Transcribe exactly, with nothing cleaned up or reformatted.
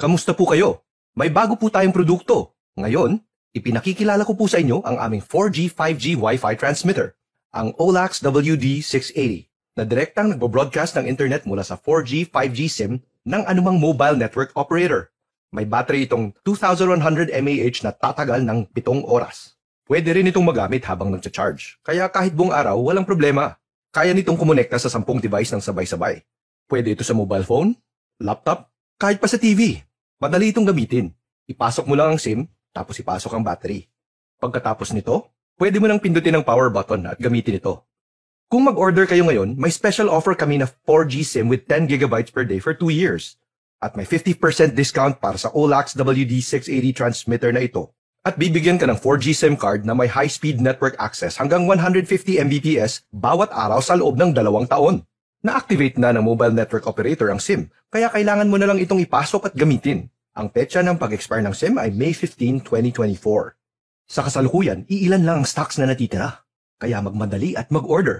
Kamusta po kayo? May bago po tayong produkto. Ngayon, ipinakikilala ko po sa inyo ang aming four G five G Wi-Fi transmitter, ang O L A X W D six eighty, na direktang nagbo-broadcast ng internet mula sa four G five G SIM ng anumang mobile network operator. May battery itong two thousand one hundred milliamp hours na tatagal ng pitong oras. Pwede rin itong magamit habang nagcha-charge, kaya kahit buong araw, walang problema. Kaya nitong kumonekta sa sampung device ng sabay-sabay. Pwede ito sa mobile phone, laptop, kahit pa sa T V. Madali itong gamitin. Ipasok mo lang ang SIM, tapos ipasok ang battery. Pagkatapos nito, pwede mo nang pindutin ang power button at gamitin ito. Kung mag-order kayo ngayon, may special offer kami na four G SIM with ten gigabytes per day for two years. At may fifty percent discount para sa O L A X W D six eighty transmitter na ito. At bibigyan ka ng four G SIM card na may high-speed network access hanggang one hundred fifty megabits per second bawat araw sa loob ng dalawang taon. Na-activate na ng mobile network operator ang SIM, kaya kailangan mo na lang itong ipasok at gamitin. Ang petsa ng pag-expire ng SIM ay May fifteenth, twenty twenty-four. Sa kasalukuyan, iilan lang ang stocks na natitira. Kaya magmadali at mag-order.